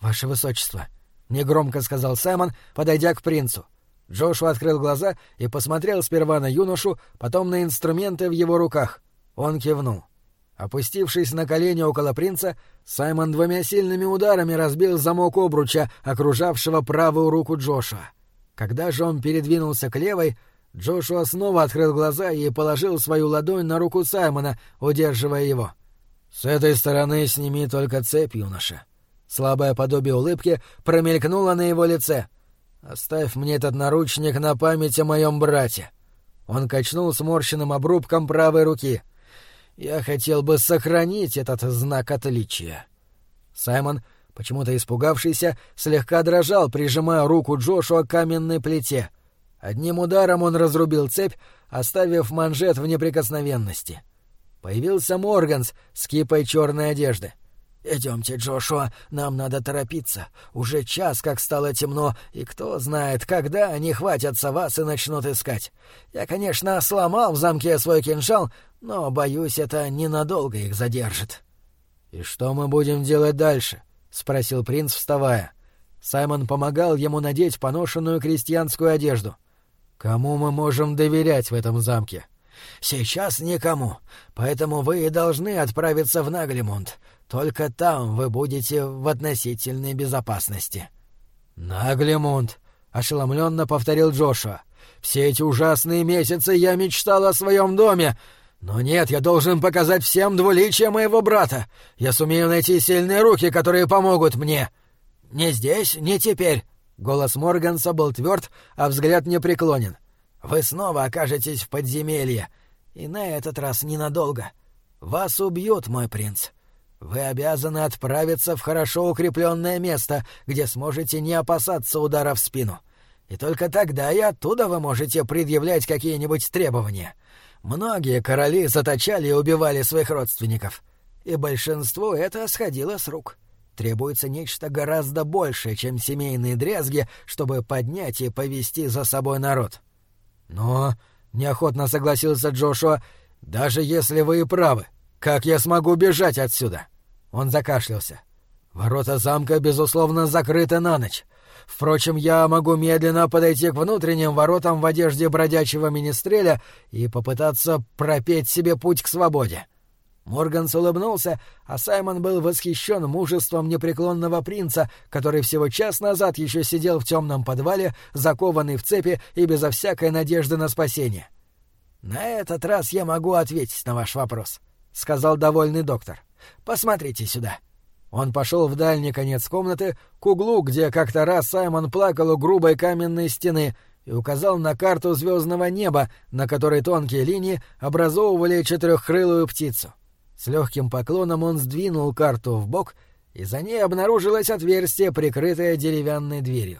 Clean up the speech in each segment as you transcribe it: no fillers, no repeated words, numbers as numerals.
«Ваше высочество», — негромко сказал Саймон, подойдя к принцу. Джошуа открыл глаза и посмотрел сперва на юношу, потом на инструменты в его руках. Он кивнул. Опустившись на колени около принца, Саймон 2 сильными ударами разбил замок обруча, окружавшего правую руку Джошуа. Когда же он передвинулся к левой, Джошуа снова открыл глаза и положил свою ладонь на руку Саймона, удерживая его. «С этой стороны сними только цепь, юноша». Слабое подобие улыбки промелькнуло на его лице. «Оставь мне этот наручник на память о моем брате». Он качнул сморщенным обрубком правой руки. «Я хотел бы сохранить этот знак отличия». Саймон, почему-то испугавшийся, слегка дрожал, прижимая руку Джошуа к каменной плите. Одним ударом он разрубил цепь, оставив манжет в неприкосновенности. Появился Морганс с кипой черной одежды. «Идемте, Джошуа, нам надо торопиться. Уже час, как стало темно, и кто знает, когда они хватятся вас и начнут искать. Я, конечно, сломал в замке свой кинжал, но, боюсь, это ненадолго их задержит». «И что мы будем делать дальше?» — спросил принц, вставая. Саймон помогал ему надеть поношенную крестьянскую одежду. «Кому мы можем доверять в этом замке?» «Сейчас никому, поэтому вы и должны отправиться в Наглимунд. Только там вы будете в относительной безопасности». «Наглимунд», — ошеломленно повторил Джошуа. «Все эти ужасные месяцы я мечтал о своем доме. Но нет, я должен показать всем двуличие моего брата. Я сумею найти сильные руки, которые помогут мне». «Не здесь, не теперь». Голос Морганса был тверд, а взгляд непреклонен. «Вы снова окажетесь в подземелье, и на этот раз ненадолго. Вас убьют, мой принц. Вы обязаны отправиться в хорошо укрепленное место, где сможете не опасаться удара в спину. И только тогда и оттуда вы можете предъявлять какие-нибудь требования. Многие короли заточали и убивали своих родственников, и большинству это сходило с рук. Требуется нечто гораздо большее, чем семейные дрязги, чтобы поднять и повести за собой народ». «Но...» — неохотно согласился Джошуа. «Даже если вы и правы, как я смогу бежать отсюда?» Он закашлялся. «Ворота замка, безусловно, закрыты на ночь. Впрочем, я могу медленно подойти к внутренним воротам в одежде бродячего министреля и попытаться пропеть себе путь к свободе». Морганс улыбнулся, а Саймон был восхищен мужеством непреклонного принца, который всего час назад еще сидел в темном подвале, закованный в цепи и безо всякой надежды на спасение. «На этот раз я могу ответить на ваш вопрос», — сказал довольный доктор. «Посмотрите сюда». Он пошел в дальний конец комнаты, к углу, где как-то раз Саймон плакал у грубой каменной стены, и указал на карту звездного неба, на которой тонкие линии образовывали четырехкрылую птицу. С легким поклоном он сдвинул карту вбок, и за ней обнаружилось отверстие, прикрытое деревянной дверью.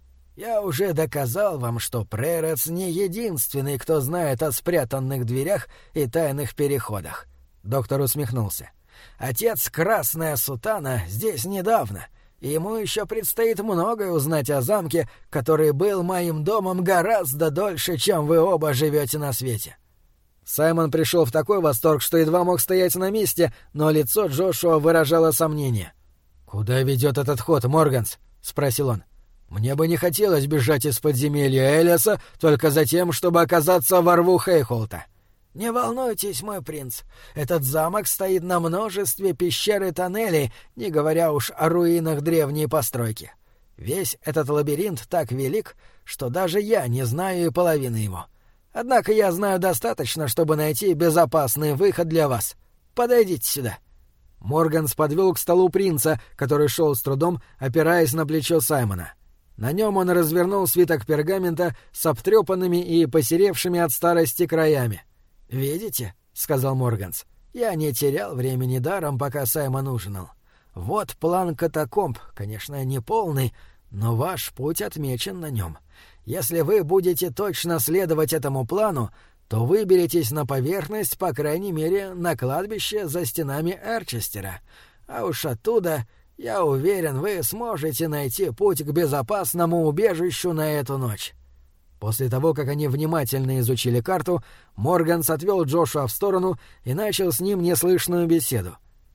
«Я уже доказал вам, что Пререц не единственный, кто знает о спрятанных дверях и тайных переходах». Доктор усмехнулся. «Отец Красная Сутана здесь недавно, и ему еще предстоит многое узнать о замке, который был моим домом гораздо дольше, чем вы оба живете на свете». Саймон пришел в такой восторг, что едва мог стоять на месте, но лицо Джошуа выражало сомнение. «Куда ведет этот ход, Морганс?» — спросил он. «Мне бы не хотелось бежать из подземелья Элиаса только за тем, чтобы оказаться во рву Хейхолта». «Не волнуйтесь, мой принц, этот замок стоит на множестве пещер и тоннелей, не говоря уж о руинах древней постройки. Весь этот лабиринт так велик, что даже я не знаю и половины его. Однако я знаю достаточно, чтобы найти безопасный выход для вас. Подойдите сюда». Морганс подвел к столу принца, который шел с трудом, опираясь на плечо Саймона. На нем он развернул свиток пергамента с обтрепанными и посеревшими от старости краями. «Видите?» — сказал Морганс. «Я не терял времени даром, пока Саймон ужинал. Вот план катакомб, конечно, не полный, но ваш путь отмечен на нем. Если вы будете точно следовать этому плану, то выберетесь на поверхность, по крайней мере, на кладбище за стенами Эрчестера. А уж оттуда, я уверен, вы сможете найти путь к безопасному убежищу на эту ночь». После того, как они внимательно изучили карту, Морганс отвел Джошуа в сторону и начал с ним неслышную беседу.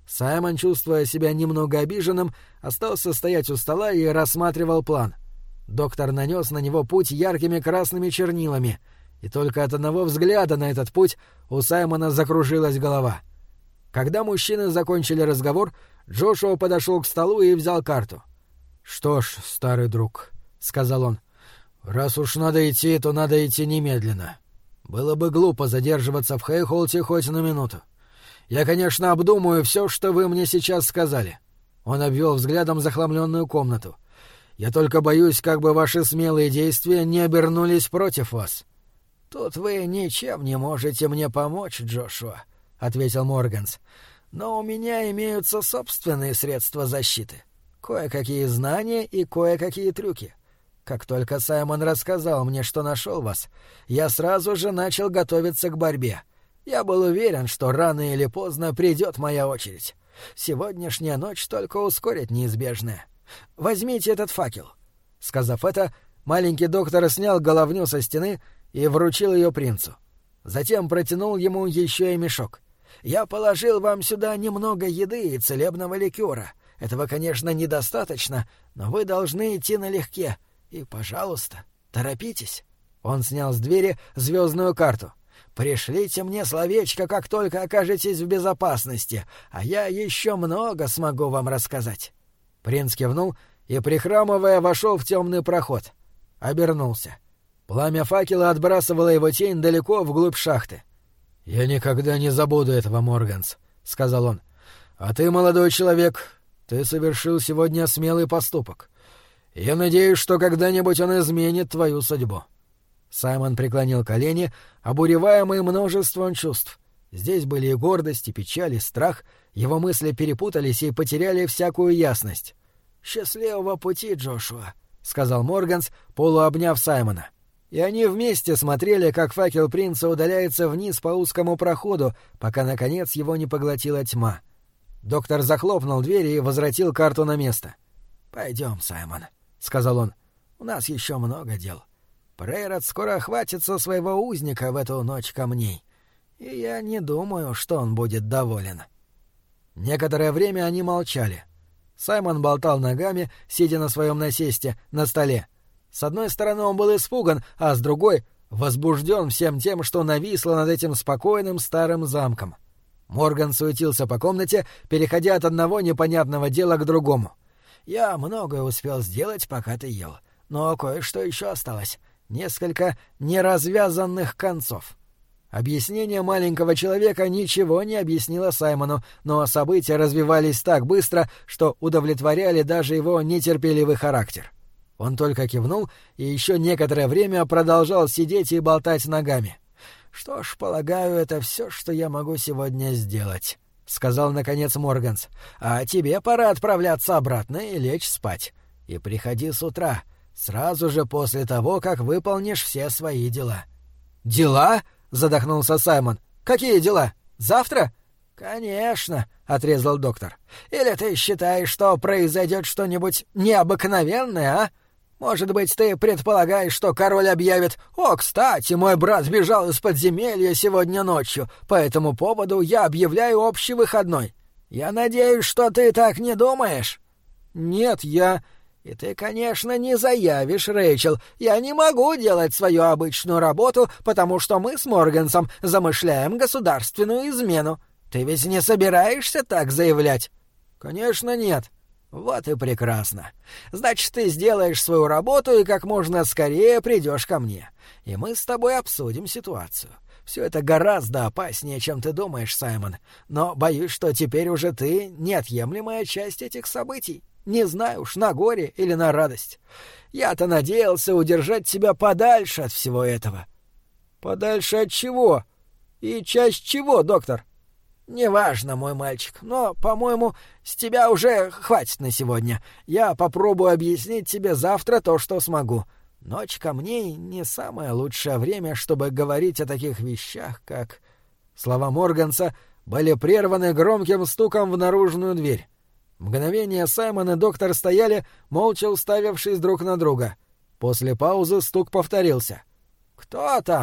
Саймон, чувствуя себя немного обиженным, остался стоять у стола и рассматривал план. Доктор нанес на него путь яркими красными чернилами, и только от одного взгляда на этот путь у Саймона закружилась голова. Когда мужчины закончили разговор, Джошуа подошел к столу и взял карту. «Что ж, старый друг», — сказал он, — «раз уж надо идти, то надо идти немедленно. Было бы глупо задерживаться в Хейхолте хоть на минуту. Я, конечно, обдумаю все, что вы мне сейчас сказали». Он обвел взглядом захламленную комнату. «Я только боюсь, как бы ваши смелые действия не обернулись против вас». «Тут вы ничем не можете мне помочь, Джошуа», — ответил Морганс. «Но у меня имеются собственные средства защиты. Кое-какие знания и кое-какие трюки. Как только Саймон рассказал мне, что нашел вас, я сразу же начал готовиться к борьбе. Я был уверен, что рано или поздно придет моя очередь. Сегодняшняя ночь только ускорит неизбежное. Возьмите этот факел». Сказав это, маленький доктор снял головню со стены и вручил ее принцу. Затем протянул ему еще и мешок. «Я положил вам сюда немного еды и целебного ликера. Этого, конечно, недостаточно, но вы должны идти налегке. И, пожалуйста, торопитесь». Он снял с двери звездную карту. «Пришлите мне словечко, как только окажетесь в безопасности, а я еще много смогу вам рассказать». Принц кивнул и, прихрамывая, вошел в темный проход. Обернулся. Пламя факела отбрасывало его тень далеко вглубь шахты. «Я никогда не забуду этого, Морганс», — сказал он. «А ты, молодой человек, ты совершил сегодня смелый поступок. Я надеюсь, что когда-нибудь он изменит твою судьбу». Саймон преклонил колени, обуреваемый множеством чувств. Здесь были и гордость, и печаль, и страх. Его мысли перепутались и потеряли всякую ясность. «Счастливого пути, Джошуа», — сказал Морганс, полуобняв Саймона. И они вместе смотрели, как факел принца удаляется вниз по узкому проходу, пока, наконец, его не поглотила тьма. Доктор захлопнул дверь и возвратил карту на место. «Пойдем, Саймон», — сказал он. «У нас еще много дел. Прейрот скоро охватится своего узника в эту ночь камней, и я не думаю, что он будет доволен». Некоторое время они молчали. Саймон болтал ногами, сидя на своем насесте, на столе. С одной стороны он был испуган, а с другой — возбужден всем тем, что нависло над этим спокойным старым замком. Морган суетился по комнате, переходя от одного непонятного дела к другому. «Я многое успел сделать, пока ты ел, но кое-что еще осталось. Несколько неразвязанных концов». Объяснение маленького человека ничего не объяснило Саймону, но события развивались так быстро, что удовлетворяли даже его нетерпеливый характер. Он только кивнул и еще некоторое время продолжал сидеть и болтать ногами. «Что ж, полагаю, это все, что я могу сегодня сделать», — сказал, наконец, Морганс. «А тебе пора отправляться обратно и лечь спать. И приходи с утра, сразу же после того, как выполнишь все свои дела». «Дела?» — задохнулся Саймон. «Какие дела? Завтра?» «Конечно», — отрезал доктор. «Или ты считаешь, что произойдет что-нибудь необыкновенное, а? Может быть, ты предполагаешь, что король объявит: «О, кстати, мой брат сбежал из подземелья сегодня ночью, по этому поводу я объявляю общий выходной». Я надеюсь, что ты так не думаешь?» «Нет, я...» «И ты, конечно, не заявишь, Рэйчел. Я не могу делать свою обычную работу, потому что мы с Моргансом замышляем государственную измену. Ты ведь не собираешься так заявлять?» «Конечно, нет». «Вот и прекрасно. Значит, ты сделаешь свою работу и как можно скорее придешь ко мне. И мы с тобой обсудим ситуацию. Все это гораздо опаснее, чем ты думаешь, Саймон. Но боюсь, что теперь уже ты неотъемлемая часть этих событий. Не знаю уж, на горе или на радость. Я-то надеялся удержать тебя подальше от всего этого». «Подальше от чего? И часть чего, доктор?» «Неважно, мой мальчик, но, по-моему, с тебя уже хватит на сегодня. Я попробую объяснить тебе завтра то, что смогу. Ночь камней — не самое лучшее время, чтобы говорить о таких вещах, как...» Слова Морганса были прерваны громким стуком в наружную дверь. Мгновение Саймон и доктор стояли, молча уставившись друг на друга. После паузы стук повторился. «Кто там?»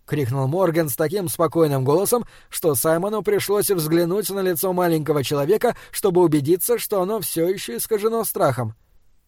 — крикнул Морган с таким спокойным голосом, что Саймону пришлось взглянуть на лицо маленького человека, чтобы убедиться, что оно все еще искажено страхом.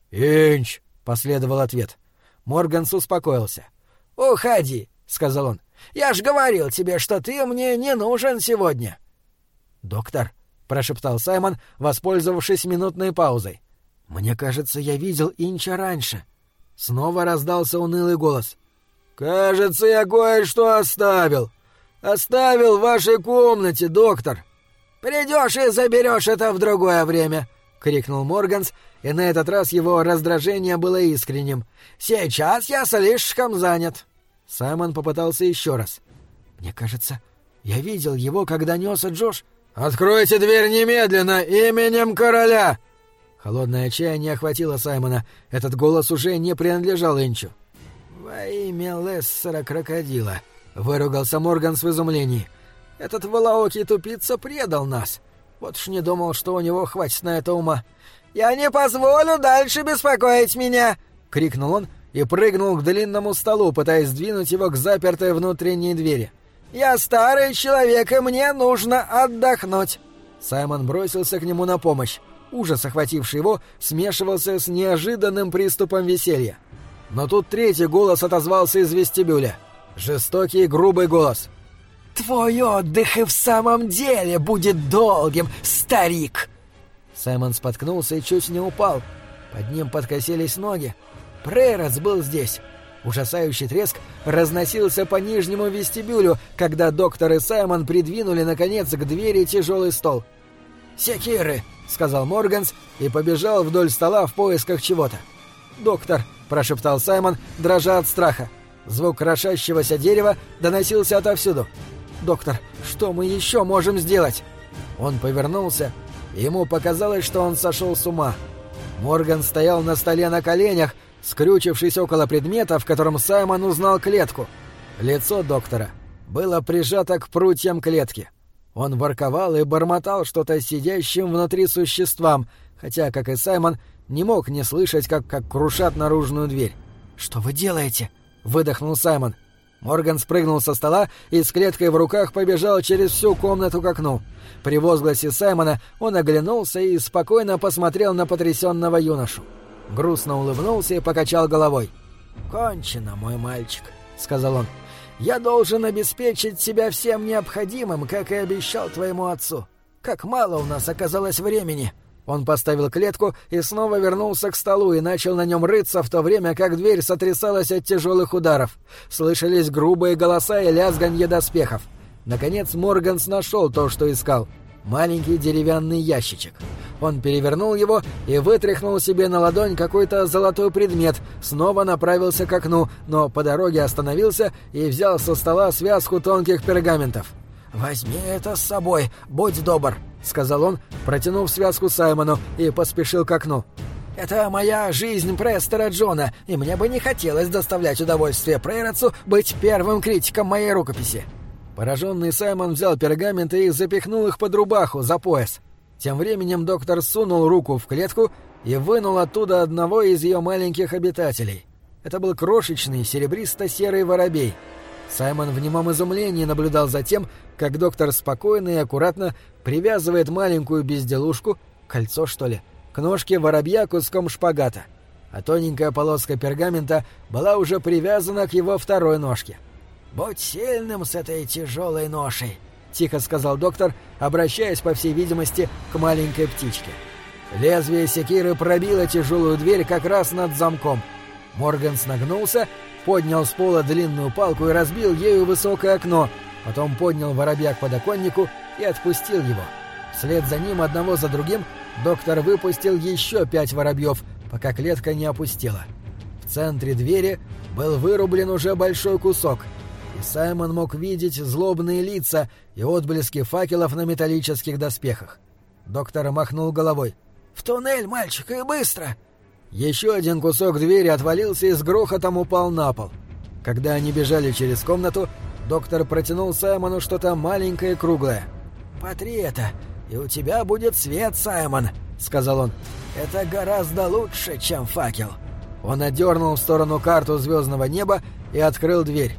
«Инч!» — последовал ответ. Морганс успокоился. «Уходи», — сказал он. «Я ж говорил тебе, что ты мне не нужен сегодня». «Доктор», — прошептал Саймон, воспользовавшись минутной паузой. «Мне кажется, я видел Инча раньше». Снова раздался унылый голос. «Кажется, я кое-что оставил. Оставил в вашей комнате, доктор». «Придешь и заберешь это в другое время», — крикнул Морганс, и на этот раз его раздражение было искренним. «Сейчас я слишком занят». Саймон попытался еще раз. «Мне кажется, я видел его, когда нес Джош». «Откройте дверь немедленно, именем короля!» Холодное отчаяние охватило Саймона. Этот голос уже не принадлежал Инчу. «Во имя Лессера-крокодила», — выругался Морганс в изумлении. «Этот волоокий тупица предал нас. Вот уж не думал, что у него хватит на это ума. Я не позволю дальше беспокоить меня!» — крикнул он и прыгнул к длинному столу, пытаясь сдвинуть его к запертой внутренней двери. «Я старый человек, и мне нужно отдохнуть!» Саймон бросился к нему на помощь. Ужас, охвативший его, смешивался с неожиданным приступом веселья. Но тут третий голос отозвался из вестибюля. Жестокий и грубый голос. «Твой отдых и в самом деле будет долгим, старик!» Саймон споткнулся и чуть не упал. Под ним подкосились ноги. Прейротс был здесь. Ужасающий треск разносился по нижнему вестибюлю, когда доктор и Саймон придвинули, наконец, к двери тяжелый стол. «Секиры!» — сказал Морганс и побежал вдоль стола в поисках чего-то. «Доктор!» — прошептал Саймон, дрожа от страха. Звук крошащегося дерева доносился отовсюду. «Доктор, что мы еще можем сделать?» Он повернулся, и ему показалось, что он сошел с ума. Морган стоял на столе на коленях, скрючившись около предмета, в котором Саймон узнал клетку. Лицо доктора было прижато к прутьям клетки. Он ворковал и бормотал что-то сидящим внутри существам, хотя, как и Саймон, не мог не слышать, как крушат наружную дверь. «Что вы делаете?» — выдохнул Саймон. Морган спрыгнул со стола и с клеткой в руках побежал через всю комнату к окну. При возгласе Саймона он оглянулся и спокойно посмотрел на потрясенного юношу. Грустно улыбнулся и покачал головой. «Кончено, мой мальчик», — сказал он. «Я должен обеспечить себя всем необходимым, как и обещал твоему отцу. Как мало у нас оказалось времени». Он поставил клетку и снова вернулся к столу и начал на нем рыться, в то время как дверь сотрясалась от тяжелых ударов. Слышались грубые голоса и лязганье доспехов. Наконец Морганс нашел то, что искал. Маленький деревянный ящичек. Он перевернул его и вытряхнул себе на ладонь какой-то золотой предмет, снова направился к окну, но по дороге остановился и взял со стола связку тонких пергаментов. «Возьми это с собой, будь добр», — сказал он, протянув связку Саймону, и поспешил к окну. «Это моя жизнь Престера Джона, и мне бы не хотелось доставлять удовольствие Прейротсу быть первым критиком моей рукописи». Пораженный Саймон взял пергаменты и запихнул их под рубаху, за пояс. Тем временем доктор сунул руку в клетку и вынул оттуда одного из ее маленьких обитателей. Это был крошечный серебристо-серый воробей. Саймон в немом изумлении наблюдал за тем, как доктор спокойно и аккуратно привязывает маленькую безделушку, кольцо что ли, к ножке воробья куском шпагата, а тоненькая полоска пергамента была уже привязана к его второй ножке. «Будь сильным с этой тяжелой ношей», — тихо сказал доктор, обращаясь, по всей видимости, к маленькой птичке. Лезвие секиры пробило тяжелую дверь как раз над замком. Морганс нагнулся, поднял с пола длинную палку и разбил ею высокое окно, потом поднял воробья к подоконнику и отпустил его. Вслед за ним, одного за другим, доктор выпустил еще 5 воробьев, пока клетка не опустела. В центре двери был вырублен уже большой кусок, и Саймон мог видеть злобные лица и отблески факелов на металлических доспехах. Доктор махнул головой. «В туннель, мальчик, и быстро!» Еще один кусок двери отвалился и с грохотом упал на пол. Когда они бежали через комнату, доктор протянул Саймону что-то маленькое и круглое. «Потри это, и у тебя будет свет, Саймон», — сказал он. «Это гораздо лучше, чем факел». Он отдернул в сторону карту звездного неба и открыл дверь.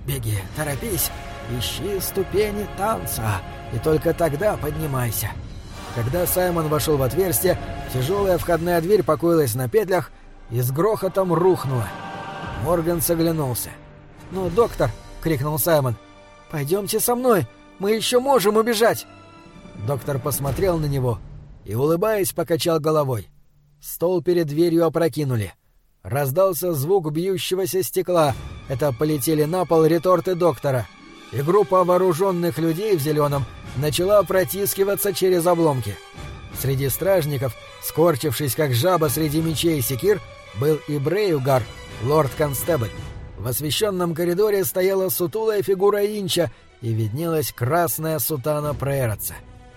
Беги, торопись, ищи ступени танца, и только тогда поднимайся». Когда Саймон вошел в отверстие, тяжелая входная дверь покоилась на петлях и с грохотом рухнула. Морган оглянулся. «Ну, доктор!» — крикнул Саймон. «Пойдемте со мной! Мы еще можем убежать!» Доктор посмотрел на него и, улыбаясь, покачал головой. Стол перед дверью опрокинули. Раздался звук бьющегося стекла. Это полетели на пол реторты доктора. И группа вооруженных людей в зеленом начала протискиваться через обломки. Среди стражников, скорчившись как жаба среди мечей и секир, был и Брейугар, лорд-констебль. В освещенном коридоре стояла сутулая фигура Инча и виднелась красная сутана Прейротса.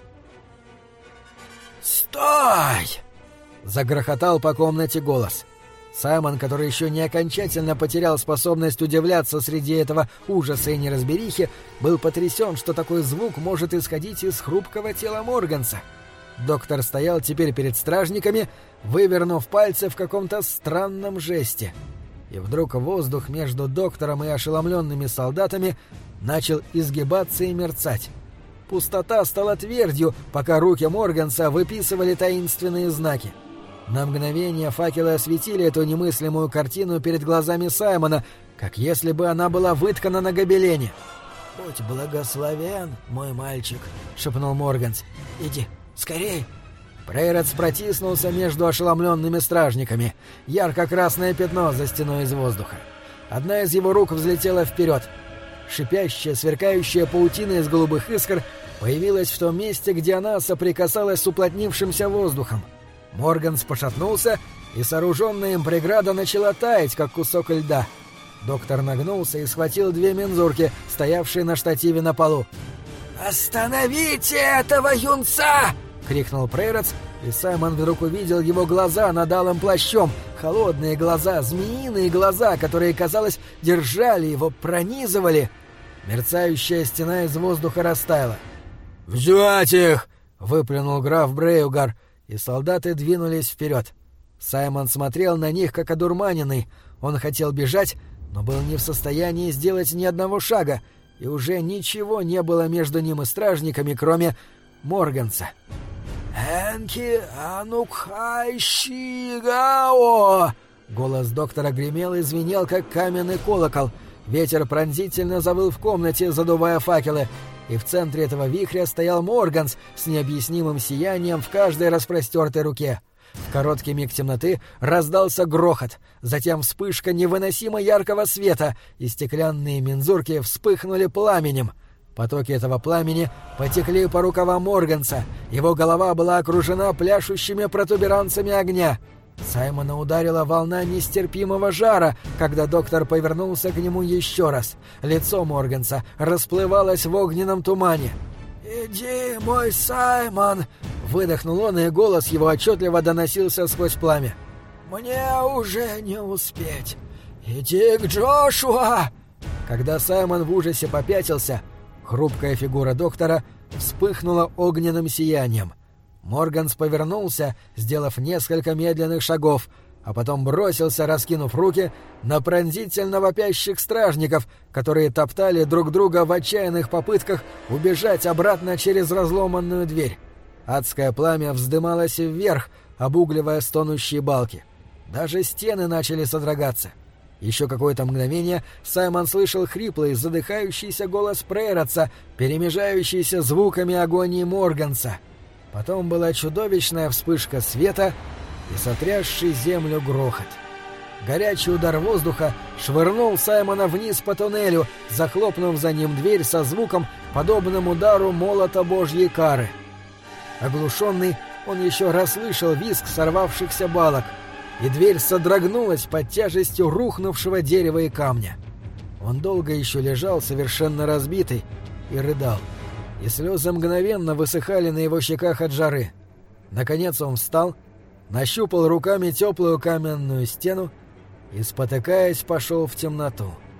«Стой!» — загрохотал по комнате голос. Саймон, который еще не окончательно потерял способность удивляться среди этого ужаса и неразберихи, был потрясен, что такой звук может исходить из хрупкого тела Морганса. Доктор стоял теперь перед стражниками, вывернув пальцы в каком-то странном жесте. И вдруг воздух между доктором и ошеломленными солдатами начал изгибаться и мерцать. Пустота стала твердью, пока руки Морганса выписывали таинственные знаки. На мгновение факелы осветили эту немыслимую картину перед глазами Саймона, как если бы она была выткана на гобелене. «Будь благословен, мой мальчик», — шепнул Морганс. «Иди, скорей!» Прейротс протиснулся между ошеломленными стражниками. Ярко-красное пятно за стеной из воздуха. Одна из его рук взлетела вперед. Шипящая, сверкающая паутина из голубых искр появилась в том месте, где она соприкасалась с уплотнившимся воздухом. Морганс пошатнулся, и сооруженная им преграда начала таять, как кусок льда. Доктор нагнулся и схватил 2 мензурки, стоявшие на штативе на полу. «Остановите этого юнца!» — крикнул Прейротс, и Саймон вдруг увидел его глаза над алым плащом. Холодные глаза, змеиные глаза, которые, казалось, держали его, пронизывали. Мерцающая стена из воздуха растаяла. «Взять их!» — выплюнул граф Брейугар, и солдаты двинулись вперед. Саймон смотрел на них, как одурманенный. Он хотел бежать, но был не в состоянии сделать ни одного шага, и уже ничего не было между ним и стражниками, кроме Морганса. «Энки анукхайщигао!» Голос доктора гремел и звенел, как каменный колокол. Ветер пронзительно завыл в комнате, задувая факелы, и в центре этого вихря стоял Морганс с необъяснимым сиянием в каждой распростертой руке. В короткий миг темноты раздался грохот, затем вспышка невыносимо яркого света, и стеклянные мензурки вспыхнули пламенем. Потоки этого пламени потекли по рукавам Морганса, его голова была окружена пляшущими протуберанцами огня. Саймона ударила волна нестерпимого жара, когда доктор повернулся к нему еще раз. Лицо Морганса расплывалось в огненном тумане. «Иди, мой Саймон!» — выдохнул он, и голос его отчетливо доносился сквозь пламя. «Мне уже не успеть! Иди к Джошуа!» Когда Саймон в ужасе попятился, хрупкая фигура доктора вспыхнула огненным сиянием. Морганс повернулся, сделав несколько медленных шагов, а потом бросился, раскинув руки, на пронзительно вопящих стражников, которые топтали друг друга в отчаянных попытках убежать обратно через разломанную дверь. Адское пламя вздымалось вверх, обугливая стонущие балки. Даже стены начали содрогаться. Еще какое-то мгновение Саймон слышал хриплый, задыхающийся голос Прейротса, перемежающийся звуками агонии Морганса. Потом была чудовищная вспышка света и сотрясший землю грохот. Горячий удар воздуха швырнул Саймона вниз по туннелю, захлопнув за ним дверь со звуком, подобным удару молота Божьей кары. Оглушенный, он еще расслышал визг сорвавшихся балок, и дверь содрогнулась под тяжестью рухнувшего дерева и камня. Он долго еще лежал, совершенно разбитый, и рыдал, и слезы мгновенно высыхали на его щеках от жары. Наконец он встал, нащупал руками теплую каменную стену и, спотыкаясь, пошел в темноту.